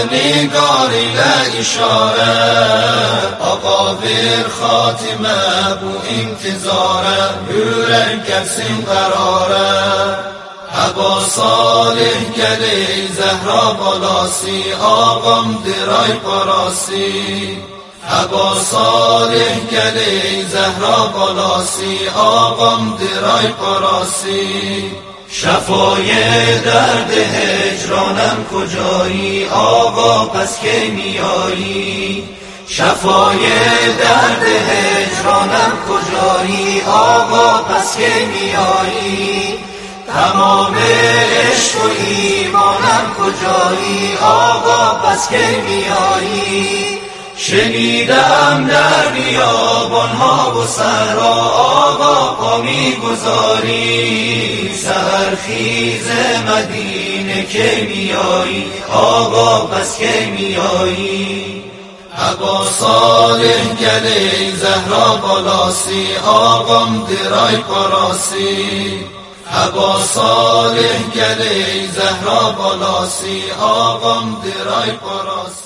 نگاری لاشاره آقا بر خاتمه بو انتظاره یورک کسیم قراره ابا صالح گلی زهرا بالاسی آقام درای پاراسی ابا صالح گلی زهرا بالاسی آقام درای پاراسی شفای درد هجرانم کجایی آقا پس که میایی شفای درد هجرانم کجایی آقا پس که میایی تمام عشق و ایمانم کجایی آقا پس که میایی شنیدم در بیابانها و صحرا آقا پا میگذاری سحرخیز مدینه که میایی آقا پس که میایی ابا صالح گلی زهرا بالاسی آقام درای پاراسی ابا صالح گلی زهرا بالاسی آقام درای پاراسی.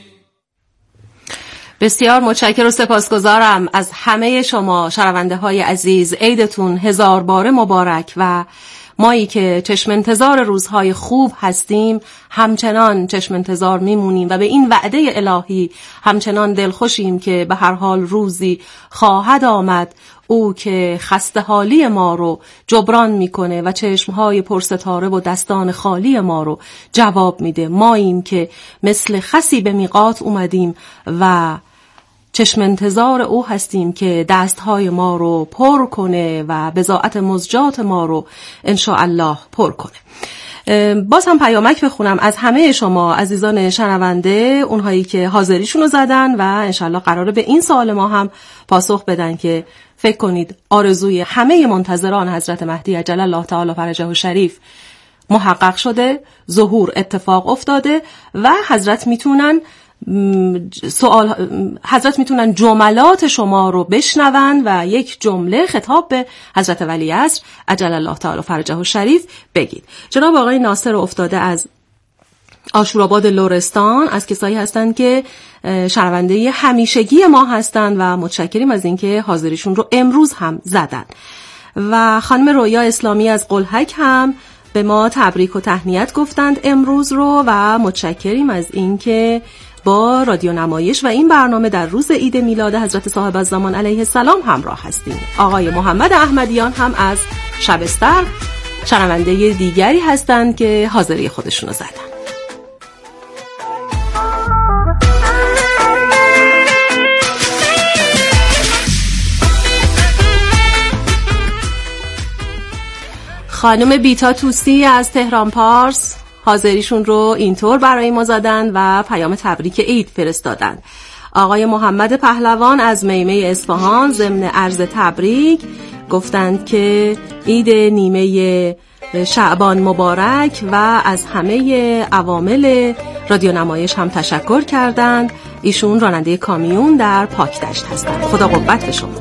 بسیار متشکرم و سپاسگزارم از همه شما شنونده های عزیز. عیدتون هزار باره مبارک و مایی که چشم انتظار روزهای خوب هستیم همچنان چشم انتظار میمونیم و به این وعده الهی همچنان دلخوشیم که به هر حال روزی خواهد آمد او که خسته حالی ما رو جبران میکنه و چشمهای پرستاره و دستان خالی ما رو جواب میده. ماییم که مثل خسی به میقات اومدیم و چشم انتظار او هستیم که دستهای ما رو پر کنه و بضاعت مزجات ما رو انشاءالله پر کنه. باز هم پیامک بخونم از همه شما عزیزان شنونده، اونهایی که حاضریشون رو زدن و انشاءالله قراره به این سوال ما هم پاسخ بدن که فکر کنید آرزوی همه منتظران حضرت مهدی عجل الله تعالی فرجه الشریف محقق شده، ظهور اتفاق افتاده و حضرت میتونن جملات شما رو بشنون و یک جمله خطاب به حضرت ولیعصر عجل الله تعالی فرجه الشریف بگید. جناب آقای ناصر افتاده از آشوراباد لرستان از کسایی هستند که شنونده همیشگی ما هستند و متشکریم از اینکه حاضریشون رو امروز هم زدن. و خانم رویا اسلامی از قلهک هم به ما تبریک و تهنیت گفتند امروز رو و متشکریم از اینکه با رادیو نمایش و این برنامه در روز عید میلاد حضرت صاحب الزمان علیه السلام همراه هستیم. آقای محمد احمدیان هم از شبستر شنونده دیگری هستند که حاضری خودشونو زدن. خانم بیتا توسی از تهران پارس حاضریشون رو اینطور برای ما زدن و پیام تبریک عید فرستادن. آقای محمد پهلوان از میمه اصفهان ضمن عرض تبریک گفتند که عید نیمه شعبان مبارک و از همه عوامل رادیو نمایش هم تشکر کردند. ایشون راننده کامیون در پاکدشت هستند. خدا قوت به شما.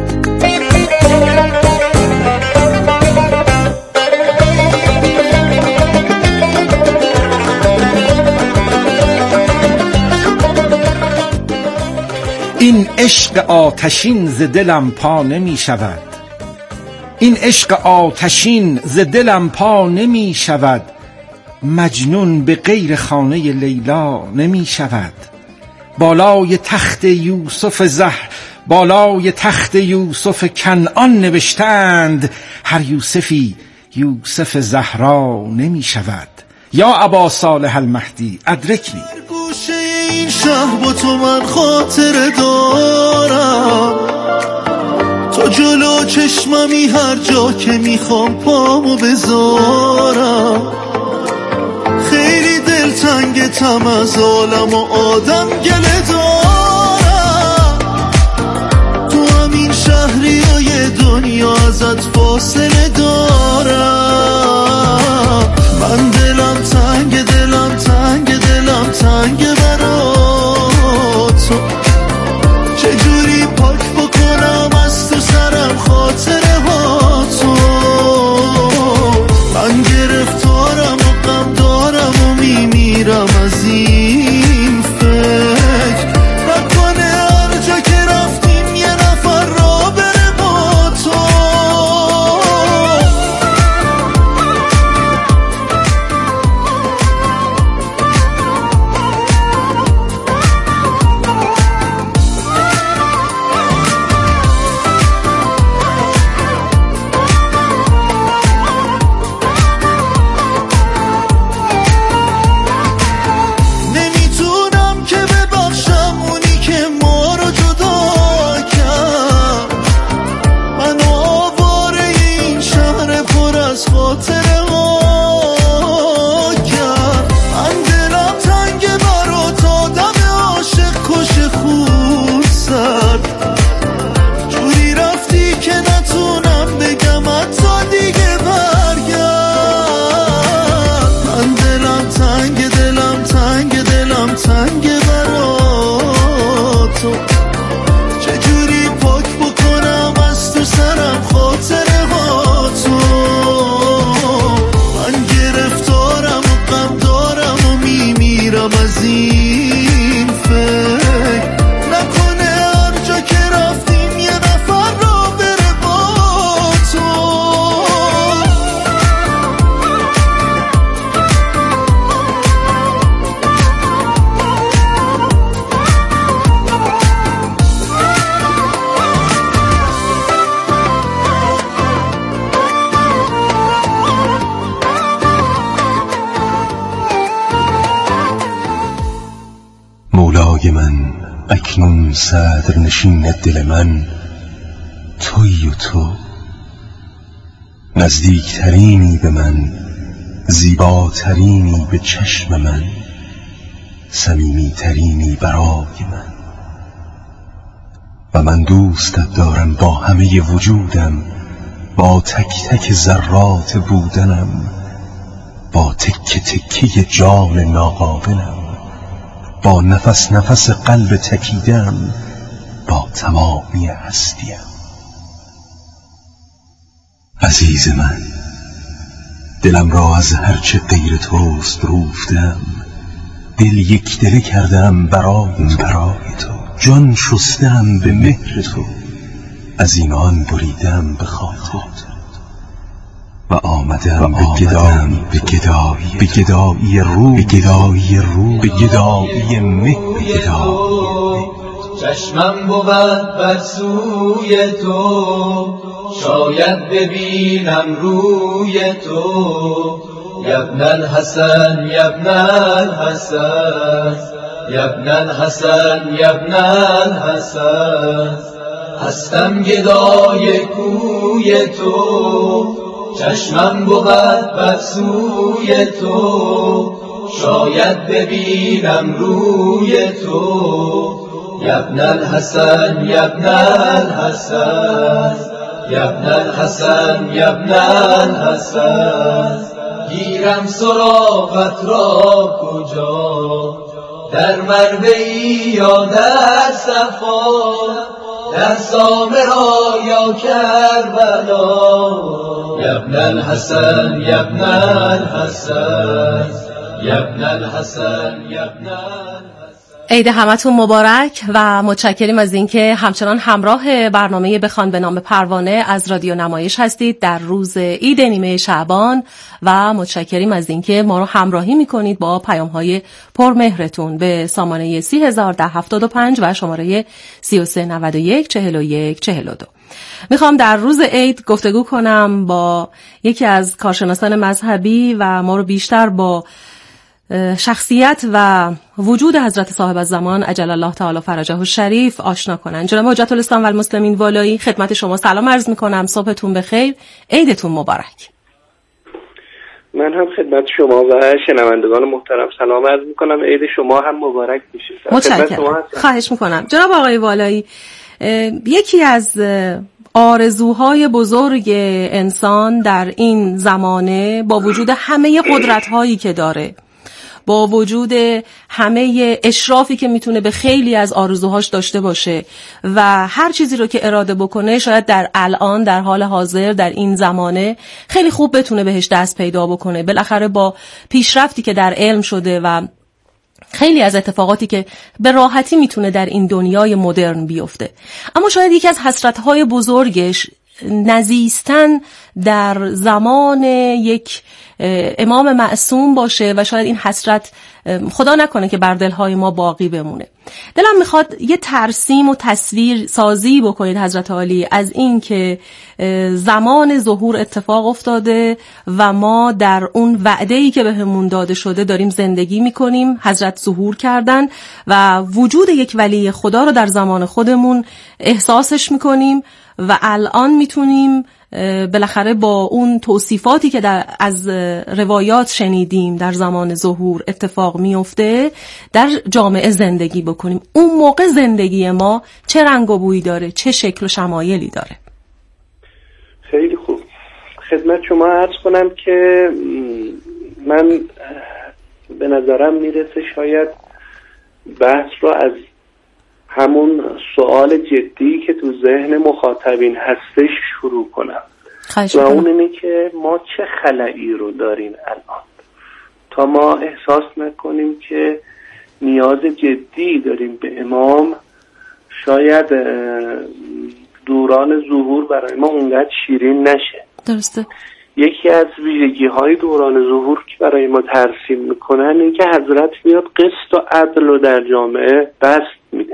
این عشق آتشین ز دلم پا نمی شود، این عشق آتشین ز دلم پا نمی شود، مجنون به غیر خانه لیلا نمی شود. بالای تخت یوسف کنعان نوشتند، هر یوسفی یوسف زهرا نمی شود. یا ابا صالح المهدی ادرکنی. گوشه این شهر با تو من خاطره دارم، تو جلو چشممی هر جا که میخوام پامو بذارم. خیلی دلتنگتم از عالم و آدم گله دارم، تو همین شهری و یه دنیا ازت فاصله دارم. من دلم تنگ برا تو، چجوری پاک بکنم از تو سرم خاطره ها تو. من گرفتارم و غم دارم و میمیرم از این کنم از این فکر، نکنه هر جا که رفتیم یه نفر را بره با تو. مولای من اکنون صدر نشین دل من تویی و تو، نزدیکترینی به من، زیباترینی به چشم من، صمیمیترینی برای من. و من دوستت دارم با همه وجودم، با تک تک ذرات بودنم، با تک تکی جان ناقابلم، با نفس نفس قلب تکیدم، با تمامی هستیم. عزیز من، دلم را از هرچه غیر توست روفتم، دل یک دل کردم برای تو، جان شستم به مهر تو، از ایمان بریدم به خاطر و آمدم به گدایی رو، به گدایی مهر تو. چشمم بود بر سوی تو، شاید ببینم روی تو. یبن الحسن یبن الحسن یبن الحسن یبن الحسن، هستم گدای کوی تو. چشمم بود بر سوی تو، شاید ببینم روی تو. یبن الحسن یبن الحسن یبن الحسن یبن الحسن، گیرم سراغت را کجا، در مربعی یا در صفا، در سامرا یا کربلا. یبن الحسن یبن الحسن یبن الحسن یبن الحسن. عید همتون مبارک و متشکریم از اینکه همچنان همراه برنامه بخوان به نام پروانه از رادیو نمایش هستید در روز عید نیمه شعبان و متشکریم از اینکه ما رو همراهی میکنید با پیام‌های پرمهرتون به سامانه 301075 و شماره 33914142. میخوام در روز عید گفتگو کنم با یکی از کارشناسان مذهبی و ما رو بیشتر با شخصیت و وجود حضرت صاحب الزمان عجل الله تعالی فرجه الشریف آشنا کنن. جناب حجت الاسلام و المسلمین والایی، خدمت شما سلام عرض میکنم. صبحتون بخیر، عیدتون مبارک. من هم خدمت شما و شنوندگان محترم سلام عرض میکنم. عید شما هم مبارک بشه. متشکرم. خواهش میکنم. جناب آقای والایی، یکی از آرزوهای بزرگ انسان در این زمانه با وجود همه قدرت‌هایی که داره، با وجود همه اشرافی که میتونه به خیلی از آرزوهاش داشته باشه و هر چیزی رو که اراده بکنه، شاید در الان در حال حاضر در این زمانه خیلی خوب بتونه بهش دست پیدا بکنه، بالاخره با پیشرفتی که در علم شده و خیلی از اتفاقاتی که به راحتی میتونه در این دنیای مدرن بیفته. اما شاید یکی از حسرت‌های بزرگش نزیستن در زمان یک امام معصوم باشه و شاید این حسرت خدا نکنه که بر دلهای ما باقی بمونه. دلم میخواد یه ترسیم و تصویر سازی بکنید حضرت عالی از این که زمان ظهور اتفاق افتاده و ما در اون وعده‌ای که بهمون داده شده داریم زندگی میکنیم. حضرت ظهور کردن و وجود یک ولی خدا رو در زمان خودمون احساسش میکنیم و الان میتونیم بالاخره با اون توصیفاتی که از روایات شنیدیم در زمان ظهور اتفاق میفته در جامعه زندگی بکنیم. اون موقع زندگی ما چه رنگ و بویی داره، چه شکل و شمایلی داره؟ خیلی خوب. خدمت شما عرض کنم که من به نظرم میرسه شاید بحث رو از همون سوال جدی که تو ذهن مخاطبین هستش شروع کنم و اون اینه که ما چه خلایی رو داریم الان تا ما احساس نکنیم که نیاز جدی داریم به امام، شاید دوران ظهور برای ما اونقدر شیرین نشه. درسته. یکی از ویژگی‌های دوران ظهور که برای ما ترسیم میکنن این که حضرت میاد قسط و عدل رو در جامعه بسط میده،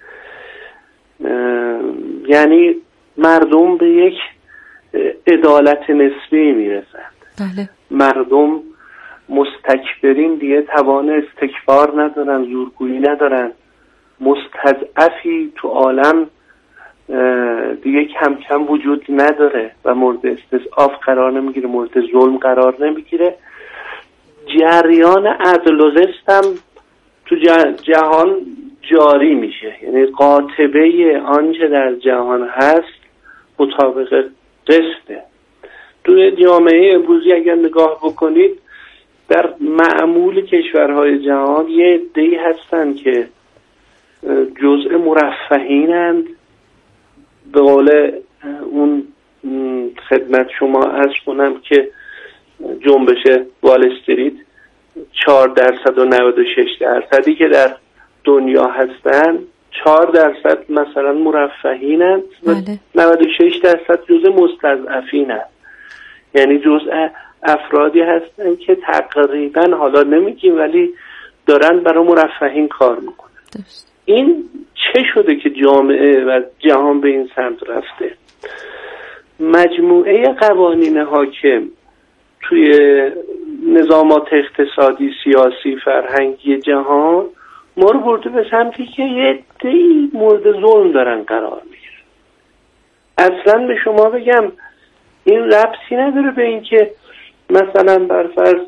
یعنی مردم به یک عدالت نسبی میرسند. بله. مردم مستکبرین دیگه توان استکبار ندارن، زورگویی ندارن. مستضعفی تو عالم دیگه کم کم وجود نداره و مورد استضعاف قرار نمیگیره، مورد ظلم قرار نمیگیره. جریان عدل و قسط هم تو جهان جاری میشه، یعنی قاطبه آنچه در جهان هست مطابق قسطه. توی جامعه امروزی اگر نگاه بکنید در معمول کشورهای جهان یه عده‌ای هستن که جزء مرفهینند، به قول اون خدمت شما عرض کنم که جنبش وال استریت 4% و 96% که در دنیا هستن 4% مثلا مرفهینند و 96% جزء مستضعفینند، یعنی جزء افرادی هستن که تقریبا حالا نمیگیم ولی دارن برای مرفهین کار میکنن. این چه شده که جامعه و جهان به این سمت رفته؟ مجموعه قوانین حاکم توی نظامات اقتصادی، سیاسی، فرهنگی جهان ما رو برده به سمتی که یه عده‌ای مورد ظلم دارن قرار میگیرن. اصلا به شما بگم این ربطی نداره به این که مثلا برفرض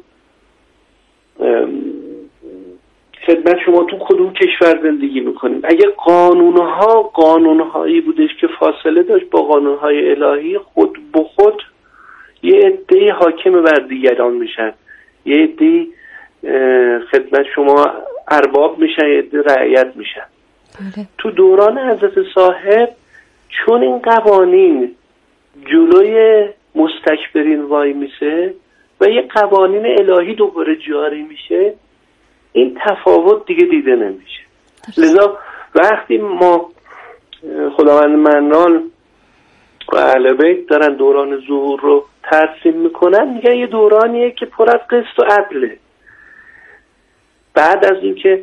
خدمت شما تو کدوم کشور زندگی میکنیم. اگه قانونهایی بودش که فاصله داشت با قانونهای الهی، خود به خود یه عده‌ای حاکم بر دیگران میشن، یه عده‌ای خدمت شما ارباب میشن، یه عده رعیت میشن. تو دوران حضرت صاحب چون این قوانین جلوی مستکبرین وای میسه و یه قوانین الهی دوباره جاری میشه، این تفاوت دیگه دیده نمیشه. لذا وقتی ما خداوند منان و اهل بیت دارن دوران ظهور رو ترسیم میکنن، میگن یه دورانیه که پر از قسط و عدله. بعد از اینکه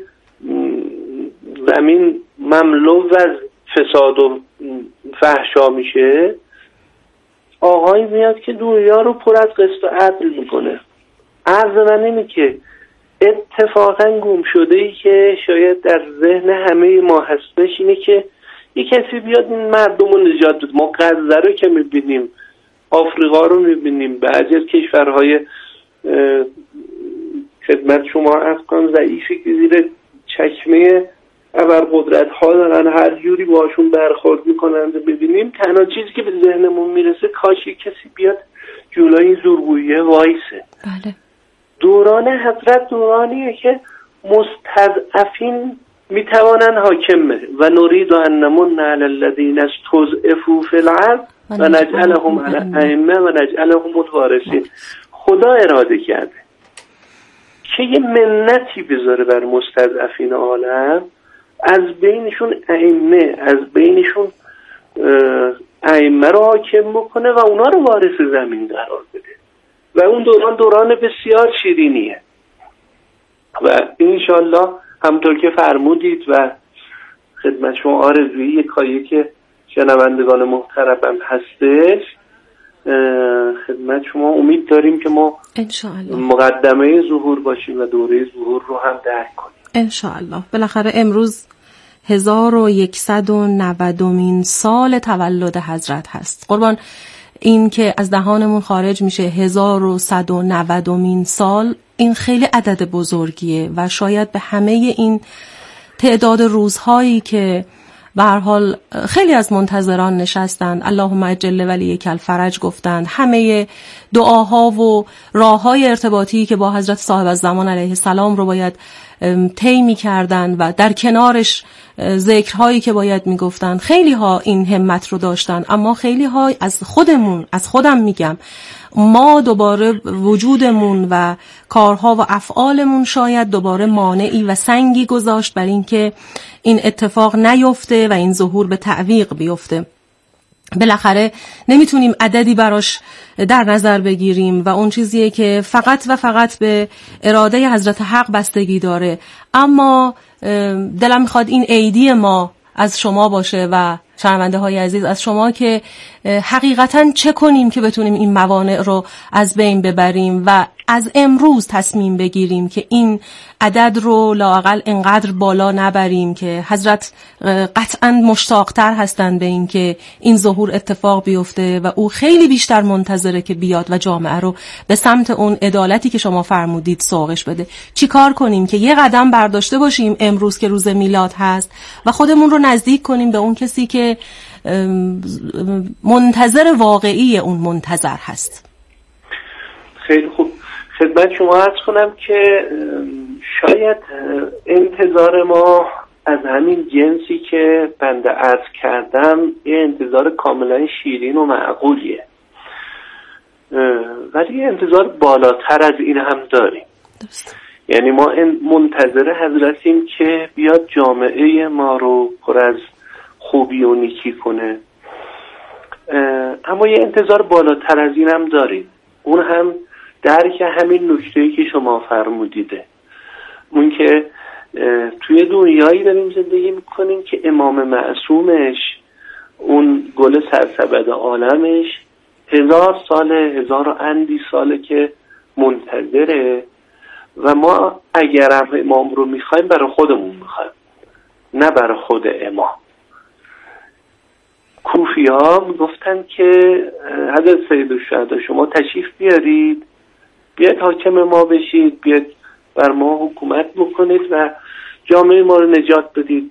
زمین مملو از فساد و فحشا میشه، آقایی میاد که دنیا رو پر از قسط و عدل میکنه. عرض من اینه که اتفاقا گم شده ای که شاید در ذهن همه ما هستش اینه که یک کسی بیاد این مردم رو نجات بده. ما غزه رو که میبینیم، آفریقا رو میبینیم، بعضی از کشورهای خدمت شما افغان ضعیفی که زیر چکمه ابرقدرت ها دارن هر جوری باشون برخورد میکنن ببینیم. تنها چیزی که به ذهنمون میرسه کاش یک کسی بیاد جلوی زورگویی وایسه. بله. دوران حضرت دورانیه که مستضعفین میتوانن حاکم بشه و نرید ان نمن علی الذین استضعفوا فی الارض و نجعلهم ائمه و نجعلهم الوارثین. خدا اراده کرده که یه منتی بذاره بر مستضعفین عالم، از بینشون ائمه، از بینشون ائمه رو حاکم بکنه و اونا رو وارث زمین قرار بده. و اون دوران بسیار شیرینیه و انشالله همطور که فرمودید و خدمت شما آرزویی یکایی که شنوندگان محترمم هستش، خدمت شما امید داریم که ما انشالله مقدمه ظهور باشیم و دوره ظهور رو هم درک کنیم انشالله. بالاخره امروز 1190مین سال تولد حضرت هست. قربان این که از دهانمون خارج میشه 1190مین سال، این خیلی عدد بزرگیه و شاید به همه این تعداد روزهایی که به هر حال خیلی از منتظران نشستند اللهم اجل ولیک الفرج گفتند، همه دعاها و راههای ارتباطی که با حضرت صاحب الزمان علیه السلام رو باید طی می‌کردن و در کنارش ذکرهایی که باید میگفتن. خیلی ها این همت رو داشتن، اما خیلی ها از خودم میگم، ما دوباره وجودمون و کارها و افعالمون شاید دوباره مانعی و سنگی گذاشت بر این که این اتفاق نیفته و این ظهور به تعویق بیفته. بالاخره نمیتونیم عددی براش در نظر بگیریم و اون چیزیه که فقط و فقط به اراده حضرت حق بستگی داره. اما دلم میخواد این عیدی ما از شما باشه و شنونده های عزیز از شما که حقیقتاً چه کنیم که بتونیم این موانع رو از بین ببریم و از امروز تصمیم بگیریم که این عدد رو لااقل انقدر بالا نبریم که حضرت قطعاً مشتاقتر هستن به این که این ظهور اتفاق بیفته و او خیلی بیشتر منتظره که بیاد و جامعه رو به سمت اون عدالتی که شما فرمودید سوقش بده. چی کار کنیم که یه قدم برداشته باشیم امروز که روز میلاد هست و خودمون رو نزدیک کنیم به اون کسی که منتظر واقعی اون منتظر هست. خیلی خوب. خدمت شما عرض کنم که شاید انتظار ما از همین جنسی که بنده عرض کردم یه انتظار کاملا شیرین و معقولیه، ولی یه انتظار بالاتر از این هم داریم. یعنی ما منتظر حضرتیم که بیاد جامعه ما رو پر از خوبی و نیکی کنه، اما یه انتظار بالاتر از این هم داریم. اون هم درک همین نکته‌ای که شما فرمودیده، اون که توی دنیایی داریم زندگی میکنیم که امام معصومش، اون گل سرسبد عالمش 1000 ساله، 1000 و اندی ساله که منتظره و ما اگر امام رو میخوایم برای خودمون میخوایم، نه برای خود امام. کوفی ها میگفتن که حضرت سیدالشهدا شما تشریف بیاید حاکم ما بشید، بیاید بر ما حکومت بکنید و جامعه ما رو نجات بدید،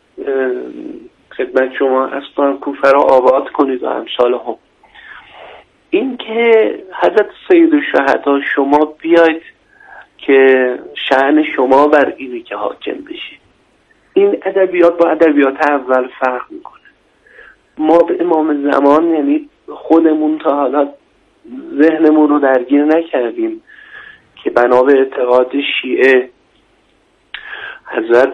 خدمت شما اصلا کوفه را آباد کنید و امثال هم. این که حضرت سیدالشهدا شما بیاید که شأن شما بر اینی که حاکم بشید، این ادبیات با ادبیات اول فرق میکنه. ما به امام زمان یعنی خودمون تا حالا ذهنمون رو درگیر نکردیم که بنا به اعتقاد شیعه حضرت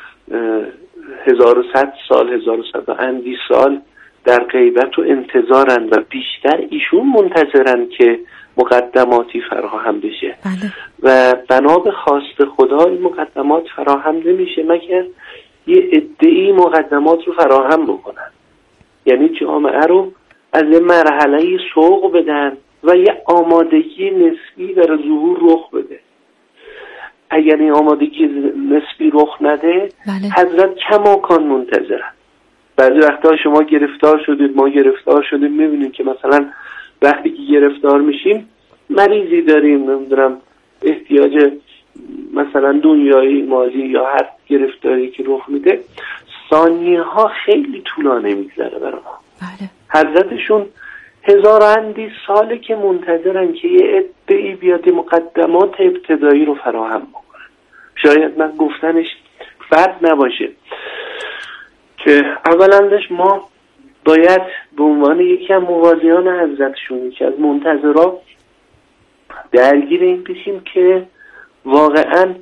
1100 سال، 1100 و اندی سال در غیبت و انتظارن و بیشتر ایشون منتظرن که مقدماتی فراهم بشه. بله. و بنا به خواست خدا این مقدمات فراهم نمیشه مگر یه عده‌ای مقدمات رو فراهم بکنن، یعنی جامعه رو از یه مرحله‌ای سوق بدن و یه آمادگی نسبی برای ظهور رخ بده. اگر این آمادگی نسبی رخ نده، بله. حضرت کماکان منتظرن. بعضی وقتا شما گرفتار شدید، ما گرفتار شدیم، میبینیم که مثلا وقتی که گرفتار میشیم مریضی داریم، نمیدونم احتیاج مثلا دنیایی، مالی یا هر گرفتاری که رخ میده، ثانیه ها خیلی طولانی میگذره برای ما. بله. حضرتشون 1000 اندی ساله که منتظرن که یه عده‌ای بیاد مقدمات ابتدایی رو فراهم بکنن. شاید من گفتنش فرد نباشه که اولندش ما باید به عنوان یکی از موازیان حضرتشون که از منتظرات درگیر این بشیم که واقعا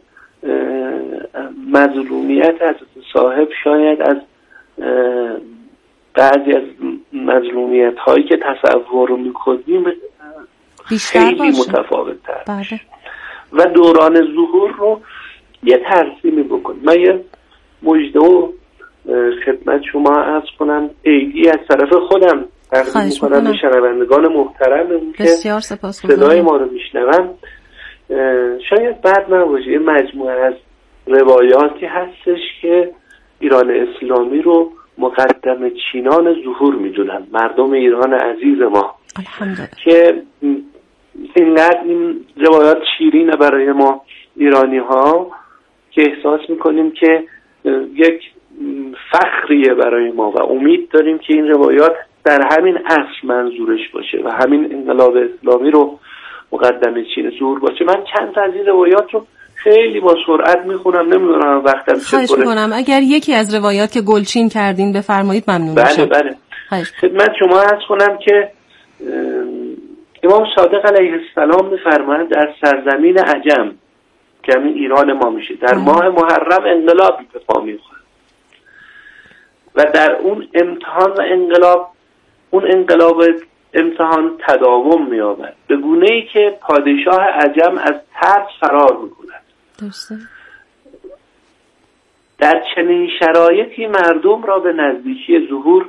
مظلومیت از صاحب شاید از بعضی از مظلومیت هایی که تصور رو میکنیم خیلی متفاوت تر بله. و دوران ظهور رو یه ترسیمی بکنیم. من یه مژده و خدمت شما عرض کنم عیدی از طرف خودم تقدیم میکنم به شنوندگان محترم که صدای ما رو میشنون. شاید بد نباشه، یه مجموعه از روایاتی هستش که ایران اسلامی رو مقدم چینان ظهور میدونن، مردم ایران عزیز ما، که اینقدر این روایات شیرینه برای ما ایرانی ها که احساس میکنیم که یک فخریه برای ما و امید داریم که این روایات در همین اصل منظورش باشه و همین انقلاب اسلامی رو مقدم چین ظهور باشه. من چند تا از این روایات رو خیلی با سرعت میخونم، نمیدونم وقتم خواهش میکنم اگر یکی از روایات که گلچین کردین بفرمایید ممنون میشم. بله خدمت شما عرض کنم که امام صادق علیه السلام میفرمایند در سرزمین عجم که همین ایران ما میشه در ماه محرم انقلابی به پا میخوره و در اون امتحان و انقلاب امتحان تداوم می‌یابد به گونه‌ای که پادشاه عجم از ترس فرار می‌کند. درسته. در چنین شرایطی مردم را به نزدیکی ظهور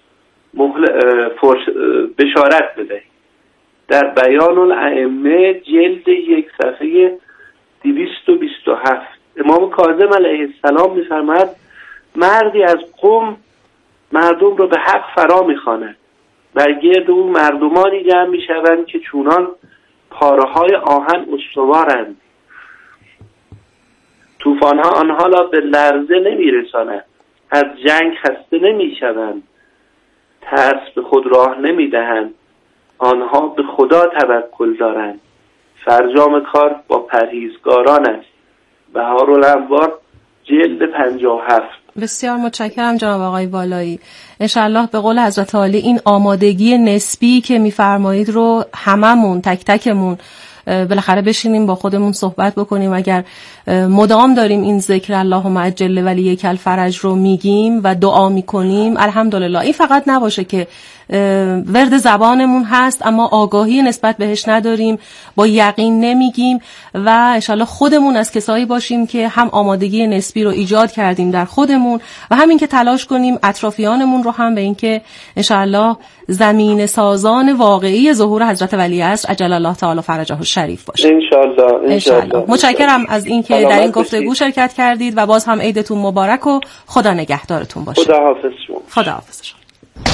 بشارت بدهید. در بیان الائمه جلد 1 صفحه 227 امام کاظم علیه السلام می‌فرماید مردی از قم مردم را به حق فرا می‌خواند. بر گرد او مردمانی جمع می‌شوند که چونان پاره‌های آهن استوارند. طوفان‌ها آنها را به لرزه نمی‌رسانند. از جنگ خسته نمی‌شوند. ترس به خود راه نمی‌دهند. آنها به خدا توکل دارند. فرجام کار با پرهیزگاران است. بهارالانوار جلد 57. بسیار متشکرم جناب آقای والایی. انشالله به قول حضرت عالی این آمادگی نسبی که میفرمایید رو هممون تک تکمون بالاخره بشینیم با خودمون صحبت بکنیم. اگر مدام داریم این ذکر اللهم عجل ولیک الفرج رو میگیم و دعا میکنیم الحمدلله این فقط نباشه که ورد زبانمون هست اما آگاهی نسبت بهش نداریم، با یقین نمیگیم و انشالله خودمون از کسایی باشیم که هم آمادگی نسبی رو ایجاد کردیم در خودمون و همین که تلاش کنیم اطرافیانمون رو هم به این که انشالله زمین سازان واقعی ظهور حضرت ولیعصر عجل الله تعالی فرجه الشریف باشه. انشالله. متشکرم از این که در این گفتگو شرکت کردید و باز هم عیدتون مبارک و خدا نگهدارتون باشه. خدا حافظ شما.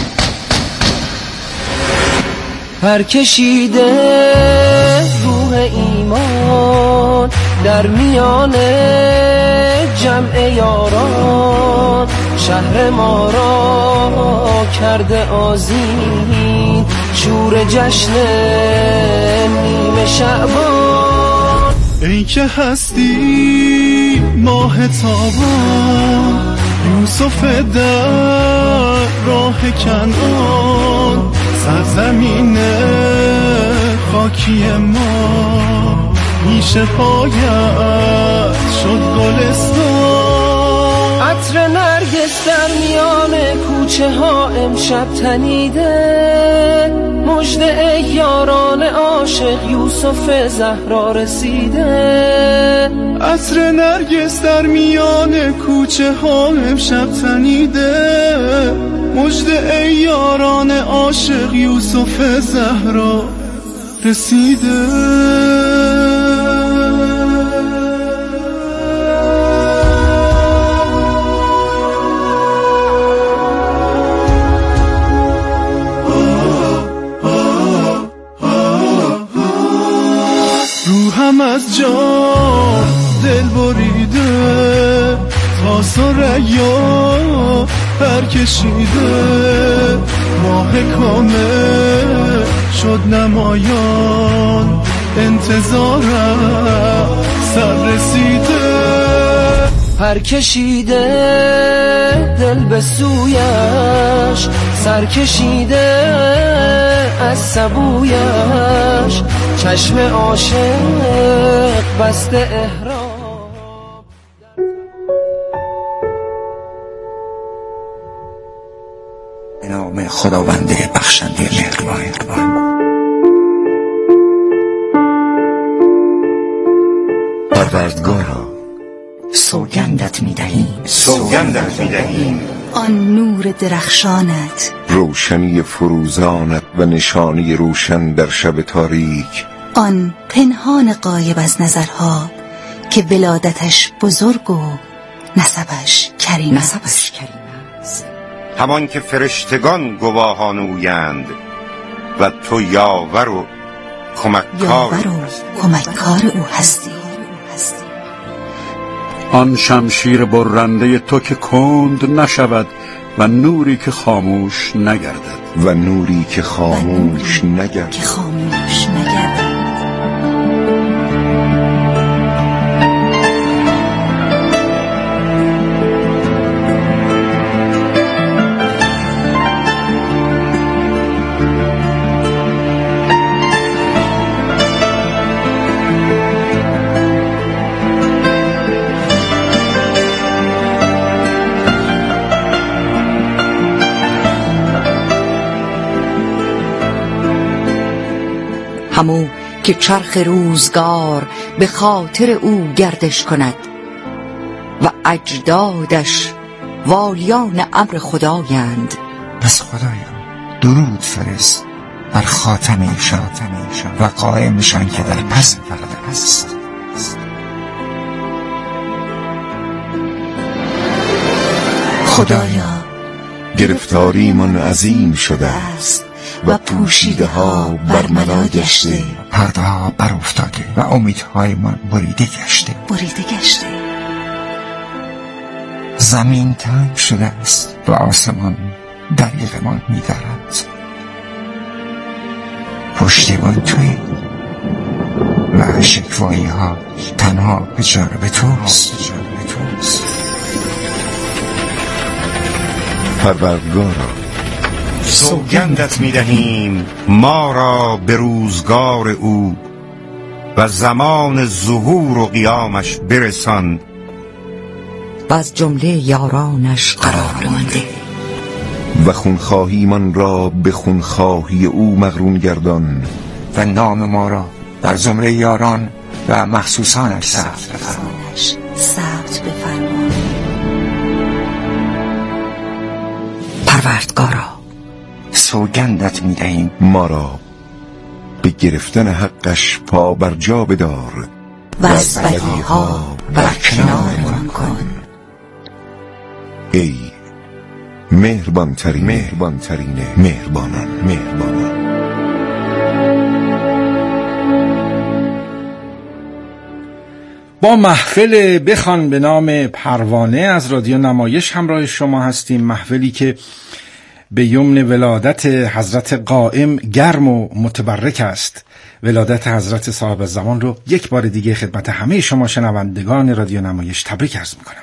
پر کشیده روح ایمان در میان جمع یاران شهر ما را کرده آذین شور جشن نیمه شعبان. ای که هستی ماه تابان یوسف در راه کنعان سرزمین خاکی ما میشه پایت شد گلستان. عطر نرگس در میان کوچه ها امشب تنیده مژده ای یاران عاشق یوسف زهرا رسیده. عطر نرگس در میان کوچه ها امشب تنیده مژده ای یاران عاشق یوسف زهرا رسیده. روحم از جان دل بریده تا ثریا پر کشیده ماه کامل شد نمایان انتظارم سر رسیده. پر کشیده دل به سویش سر کشیده از سبویش چشم عاشق بسته احرام. به نام خداونده بخشنده مهربان. پروردگارا سوگندت می‌دهیم آن نور درخشانت روشنی فروزانت و نشانی روشن در شب تاریک آن پنهان غایب از نظرها که ولادتش بزرگ و نسبش کریم است همان که فرشتگان گواهان اویند و تو یاور و کمککار او هستی. آن شمشیر برنده تو که کند نشود و نوری که خاموش نگردد همو که چرخ روزگار به خاطر او گردش کند و اجدادش والیان امر خدایند. پس خدایا درود فرست بر خاتم ایشان و قائمشان که در پس پرده است. خدایا گرفتاری من عظیم شده است و پوشیده ها بر منا گشته، پرده ها بر افتاده و امیدهای من بریده گشته. زمین تنگ شده است و آسمان دریغ من می‌دارد. پشتیبان توی و شکوایی ها تنها به جانب توست. پروردگارا سوگندت می‌دهیم ما را به روزگار او و زمان ظهور و قیامش برسان و از جمله یارانش قرار مانده و خونخواهی من را به خونخواهی او مقرون گردان و نام ما را در زمره یاران و مخصوصانش ثبت بفرما. پروردگارا سوگندت می‌دهیم ما را به گرفتن حقش پا بر جا بدار و از بدیها بر کنارمان کن. ای مهربان ترین مهربانان. با محفل بخوان به نام پروانه از رادیو نمایش همراه شما هستیم. محفلی که به یمن ولادت حضرت قائم گرم و متبرک است. ولادت حضرت صاحب الزمان رو یک بار دیگه خدمت همه شما شنوندگان رادیو نمایش تبریک عرض میکنم.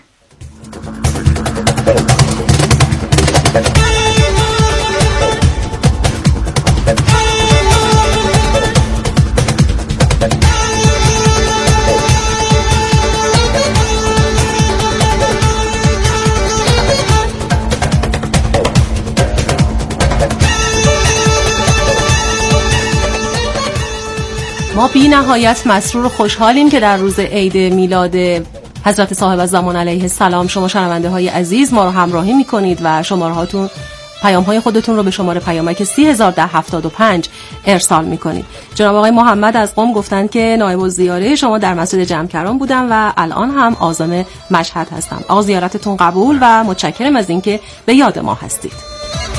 ما بی نهایت مسرور و خوشحالیم که در روز عید میلاد حضرت صاحب الزمان علیه السلام شما شنونده های عزیز ما رو همراهی میکنید و شماره هاتون پیام های خودتون رو به شماره پیامک 301075 ارسال میکنید. جناب آقای محمد از قم گفتن که نایب الزیاره شما در مسجد جمکران بودم و الان هم عازم مشهد هستم. آقا زیارتتون قبول و متشکرم از اینکه به یاد ما هستید.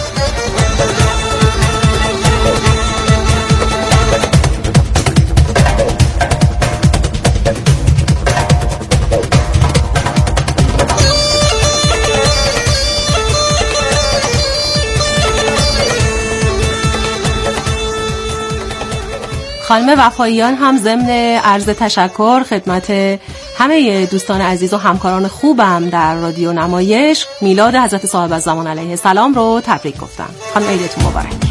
خانم وفاییان هم ضمن عرض تشکر خدمت همه دوستان عزیز و همکاران خوبم در رادیو نمایش میلاد حضرت صاحب الزمان علیه السلام رو تبریک گفتم. خانم عیدتون مبارک.